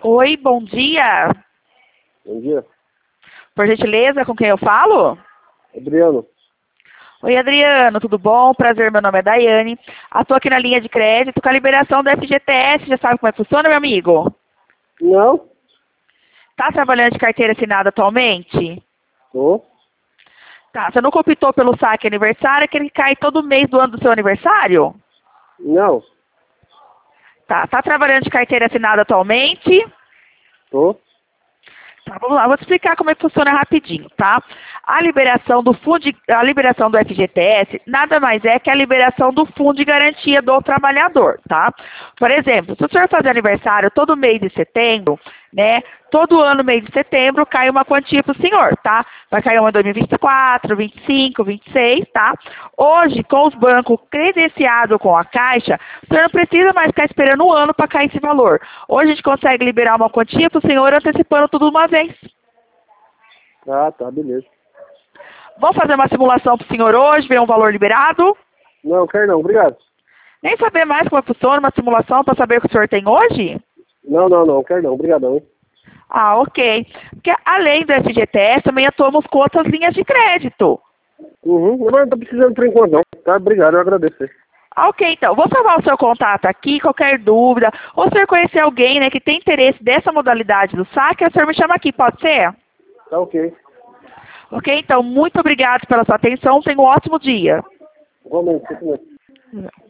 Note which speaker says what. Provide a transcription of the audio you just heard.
Speaker 1: Oi, bom dia.
Speaker 2: Bom dia.
Speaker 1: Por gentileza, com quem eu falo?
Speaker 2: Adriano.
Speaker 1: Oi, Adriano, tudo bom? Prazer, meu nome é Daiane. Estou aqui na linha de crédito com a liberação do FGTS. Já sabe como é que funciona, meu amigo?
Speaker 2: Não?
Speaker 1: Tá trabalhando de carteira assinada atualmente?
Speaker 2: Tô.
Speaker 1: Tá, você nunca optou pelo saque aniversário, que ele cai todo mês do ano do seu aniversário?
Speaker 2: Não.
Speaker 1: Tá trabalhando de carteira assinada atualmente?
Speaker 2: Tô.
Speaker 1: Tá, vamos lá, vou te explicar como é que funciona rapidinho, tá? A liberação do FGTS nada mais é que a liberação do fundo de garantia do trabalhador, tá? Por exemplo, se o senhor fazer aniversário todo mês de setembro, né? Todo ano, mês de setembro, cai uma quantia para o senhor, tá? Vai cair uma em 2024, 25, 26, tá? Hoje, com os bancos credenciados com a Caixa, o senhor não precisa mais ficar esperando um ano para cair esse valor. Hoje a gente consegue liberar uma quantia para o senhor antecipando tudo de uma vez.
Speaker 2: Ah, tá, beleza.
Speaker 1: Vamos fazer uma simulação para o senhor hoje, ver um valor liberado?
Speaker 2: Não, quero não, obrigado.
Speaker 1: Nem saber mais como funciona uma simulação para saber o que o senhor tem hoje?
Speaker 2: Não, quero não, obrigadão.
Speaker 1: Ah, ok. Porque além do FGTS, também atuamos com outras linhas de crédito.
Speaker 2: Mas não tô precisando por enquanto não. Tá, obrigado, eu agradeço.
Speaker 1: Ah, ok, então. Vou salvar o seu contato aqui, qualquer dúvida. Ou se o senhor conhecer alguém, né, que tem interesse dessa modalidade do saque, o senhor me chama aqui, pode ser?
Speaker 2: Tá ok.
Speaker 1: Ok, então, muito obrigado pela sua atenção. Tenha um ótimo dia.
Speaker 2: Igualmente,